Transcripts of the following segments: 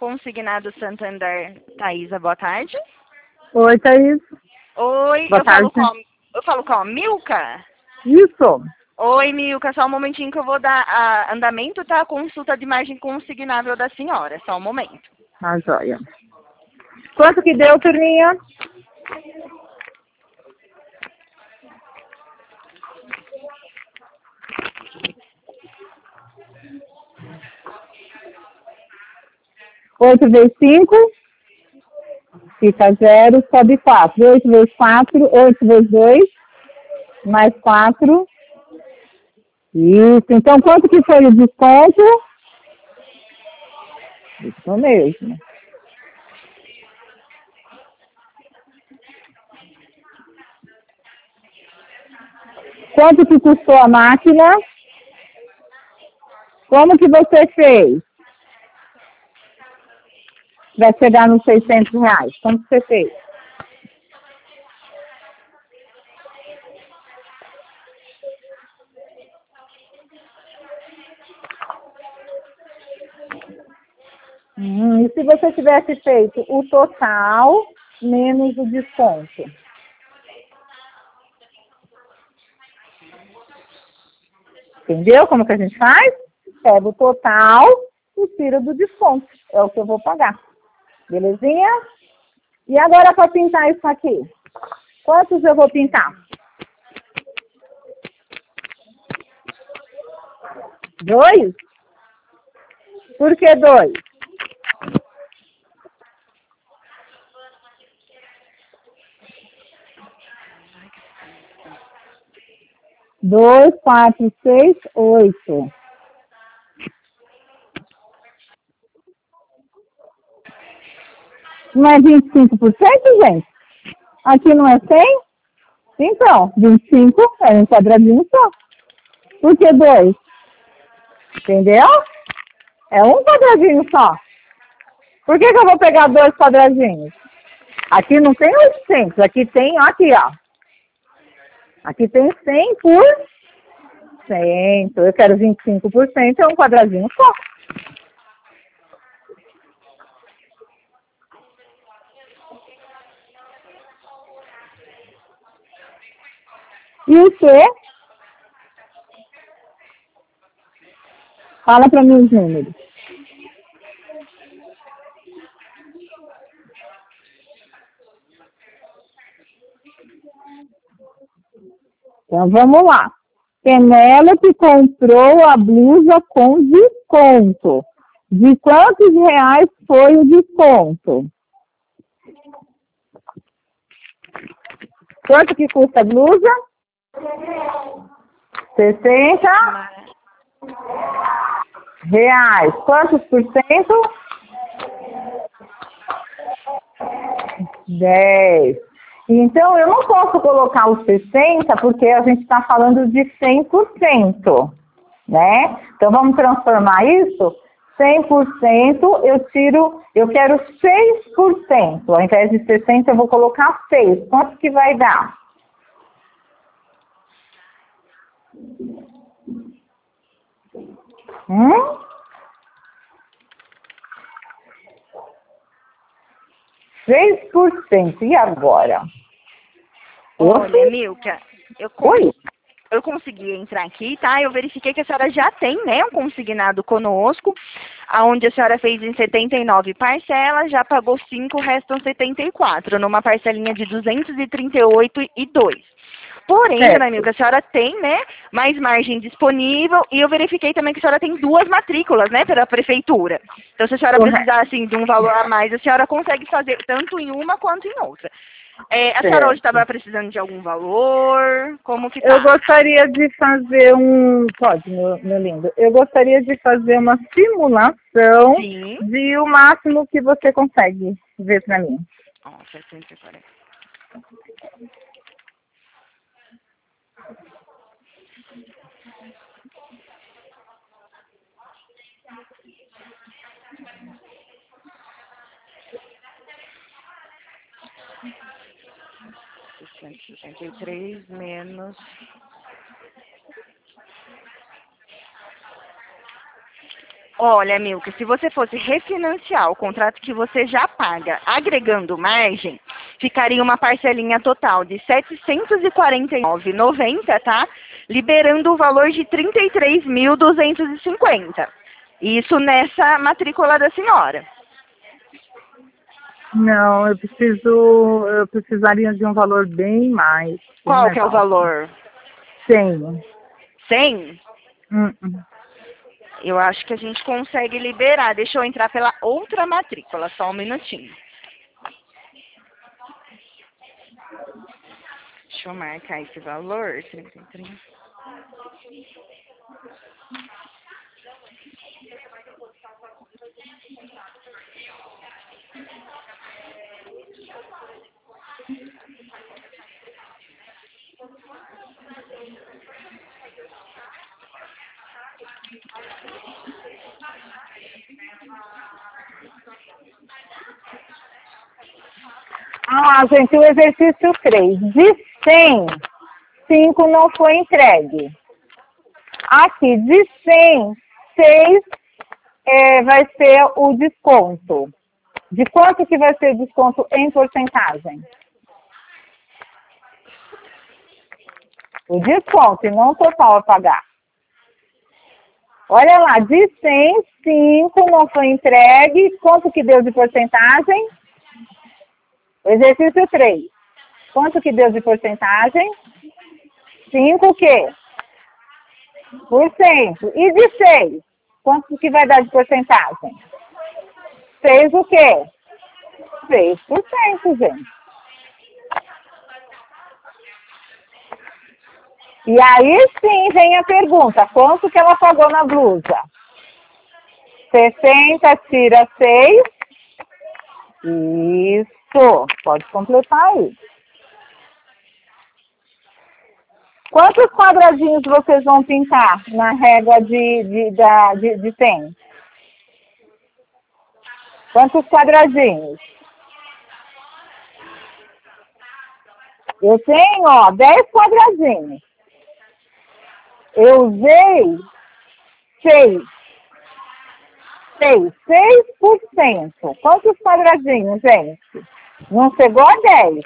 Consignado Santander, Thaisa, boa tarde. Oi, Thaís. Oi, Boa tarde. Eu falo com a Milka? Isso. Oi, Milka, só um momentinho que eu vou dar andamento, tá? Consulta de margem consignável da senhora, só um momento. Ah, joia. Quanto que deu, turminha? Oito vezes 5, fica 0, sobe 4. 8 vezes 4, 8 vezes 2, mais 4. Isso. Então, quanto que foi o desconto? Isso mesmo. Quanto que custou a máquina? Como que você fez? Vai chegar nos R$ 600. Como que você fez? E se você tivesse feito o total menos o desconto? Entendeu como que a gente faz? Pega o total e tira do desconto. É o que eu vou pagar. Belezinha? E agora para pintar isso aqui? Quantos eu vou pintar? 2? Por que 2? Dois, 4, 6, 8. Não é 25%, gente? Aqui não é 100? Então, 25 é um quadradinho só. Por que 2? Entendeu? É um quadradinho só. Por que eu vou pegar 2 quadradinhos? Aqui não tem 800, aqui tem, aqui ó. Aqui tem 100 por 100. Eu quero 25%, é um quadradinho só. E o C? Fala para mim os números. Então vamos lá. Penélope comprou a blusa com desconto. De quantos reais foi o desconto? Quanto que custa a blusa? 60 reais. Quantos por cento? 10. Então, eu não posso colocar os 60 porque a gente está falando de 100%, né? Então, vamos transformar isso? 100%, eu quero 6%. Ao invés de 60, eu vou colocar 6. Quanto que vai dar? Hum? 6%. E agora? Olha, Milka, Oi? eu consegui entrar aqui, tá? Eu verifiquei que a senhora já tem, né, um consignado conosco, aonde a senhora fez em 79 parcelas, já pagou 5, restam 74, numa parcelinha de 238,02. Porém, dona Milka, a senhora tem, né, mais margem disponível e eu verifiquei também que a senhora tem 2 matrículas, né, pela prefeitura. Então, se a senhora precisar, assim, de um valor a mais, a senhora consegue fazer tanto em uma quanto em outra. A senhora hoje estava precisando de algum valor? Como que tá? Eu gostaria de fazer Pode, meu lindo. Eu gostaria de fazer uma simulação. Sim. De o máximo que você consegue ver para mim. Ó, 740. R$ 163 menos... Olha, Milka, se você fosse refinanciar o contrato que você já paga, agregando margem, ficaria uma parcelinha total de R$ 749,90, tá? Liberando o valor de R$ 33.250. Isso nessa matrícula da senhora. Não, eu precisaria de um valor bem mais. Bem Qual mais que é o alto. valor? 100. 100? Hum. Eu acho que a gente consegue liberar. Deixa eu entrar pela outra matrícula, só um minutinho. Deixa eu marcar esse valor. 33. Ah, gente, o exercício 3. De 100, 5 não foi entregue. Aqui, de 100, 6 vai ser o desconto. De quanto que vai ser o desconto em porcentagem? O desconto, e não o total a pagar. Olha lá, de 100, 5 não foi entregue. Quanto que deu de porcentagem? Exercício 3. Quanto que deu de porcentagem? 5 o quê? Por cento. E de 6? Quanto que vai dar de porcentagem? 6 o quê? 6%, gente. E aí sim vem a pergunta, quanto que ela pagou na blusa? 60 tira 6. Isso, pode completar aí. Quantos quadradinhos vocês vão pintar na régua de 100? Quantos quadradinhos? Eu tenho, ó, 10 quadradinhos. Eu usei 6. 6%. Quantos quadradinhos, gente? Não chegou a 10.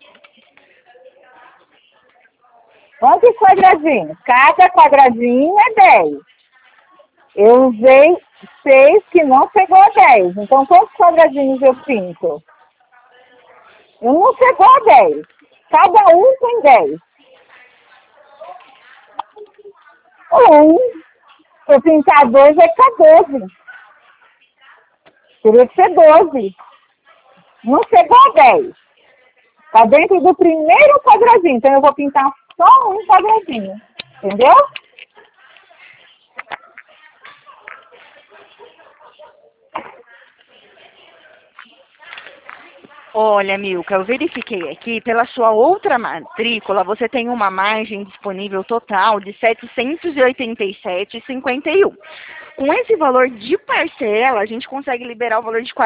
Quantos quadradinhos? Cada quadradinho é 10. Eu usei 6 que não chegou a 10. Então, quantos quadradinhos eu pinto? Eu não chegou a 10. Cada um tem 10. Se eu pintar 2, vai ficar 12. Teria que ser 12. Não chegou a 10. Está dentro do primeiro quadradinho. Então, eu vou pintar só um quadradinho. Entendeu? Olha, Milka, eu verifiquei aqui, pela sua outra matrícula, você tem uma margem disponível total de R$ 787,51. Com esse valor de parcela, a gente consegue liberar o valor de R$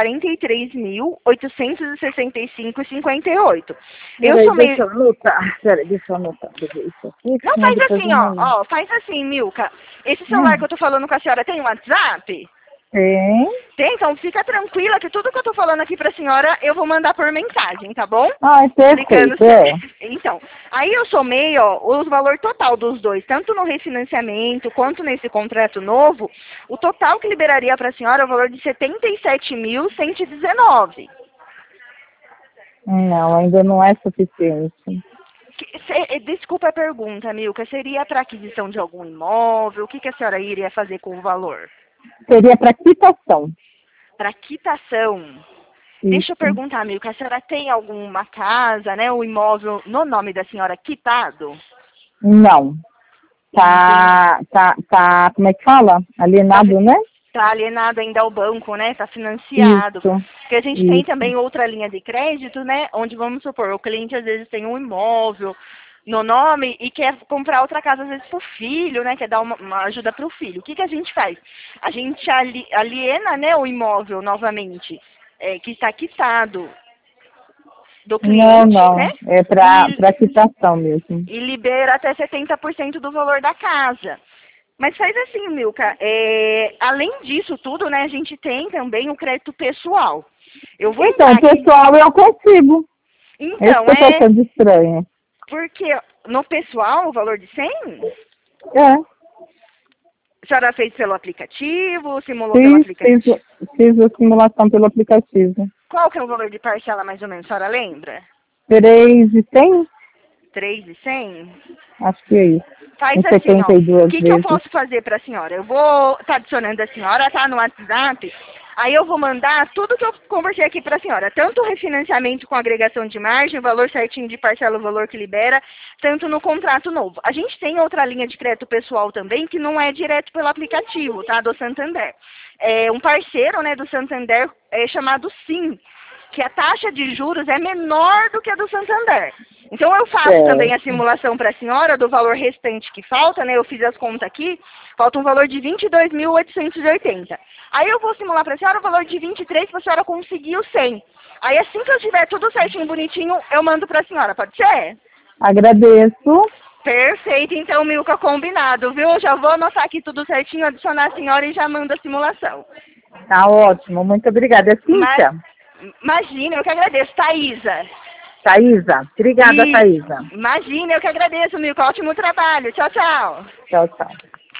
43.865,58. Deixa eu anotar. Peraí, deixa eu anotar. Isso aqui, Não, senão faz depois assim, eu ó. não lembro. Ó, faz assim, Milka. Esse celular que eu tô falando com a senhora tem WhatsApp? Tem. Tem, então fica tranquila que tudo que eu tô falando aqui pra senhora eu vou mandar por mensagem, tá bom? Ai, Explicando. perfeito. Então, aí eu somei, ó, o valor total dos dois, tanto no refinanciamento quanto nesse contrato novo, o total que liberaria pra senhora é o valor de R$ 77.119. Não, ainda não é suficiente. Desculpa a pergunta, Milka, seria para aquisição de algum imóvel? O que a senhora iria fazer com o valor? Seria para quitação. Para quitação. Isso. Deixa eu perguntar, Milka, a senhora tem alguma casa, né, um imóvel no nome da senhora quitado? Não. Tá, como é que fala? Alienado, né? Está alienado ainda ao banco, né? Está financiado. Isso. Porque a gente tem também outra linha de crédito, né? Onde, vamos supor, o cliente às vezes tem um imóvel no nome e quer comprar outra casa, às vezes, para o filho, né? Quer dar uma ajuda para o filho. O que a gente faz? A gente aliena, né, o imóvel novamente, que está quitado do cliente, Não. né? É para quitação mesmo. E libera até 70% do valor da casa. Mas faz assim, Milka, além disso tudo, né, a gente tem também o crédito pessoal. Eu vou Então, entrar aqui. pessoal, eu consigo. Então, Esse que eu tô achando estranho. porque no pessoal, o valor de 100, É. a senhora fez pelo aplicativo, simulou pelo aplicativo? Fiz a simulação pelo aplicativo. Qual que é o valor de parcela, mais ou menos, a senhora lembra? 3.100? 3.100? Acho que é isso. Faz Em assim, ó, 72 o que eu vezes. posso fazer para a senhora? Eu vou estar adicionando a senhora, tá, no WhatsApp, aí eu vou mandar tudo que eu conversei aqui para a senhora, tanto o refinanciamento com agregação de margem, o valor certinho de parcela, o valor que libera, tanto no contrato novo. A gente tem outra linha de crédito pessoal também, que não é direto pelo aplicativo, tá, do Santander. É um parceiro, né, do Santander, chamado Sim, que a taxa de juros é menor do que a do Santander. Então, eu faço também a simulação para a senhora do valor restante que falta, né? Eu fiz as contas aqui, falta um valor de 22.880. Aí eu vou simular para a senhora o valor de 23 para a senhora conseguir o 100. Aí, assim que eu tiver tudo certinho, bonitinho, eu mando para a senhora, pode ser? Agradeço. Perfeito, então, Milka, combinado, viu? Já vou anotar aqui tudo certinho, adicionar a senhora e já mando a simulação. Tá ótimo, muito obrigada. É Cíntia? Imagina, eu que agradeço, Thaísa. Thaísa? Obrigada, Thaísa. Imagina, eu que agradeço, Milka. Ótimo trabalho. Tchau, tchau. Tchau, tchau.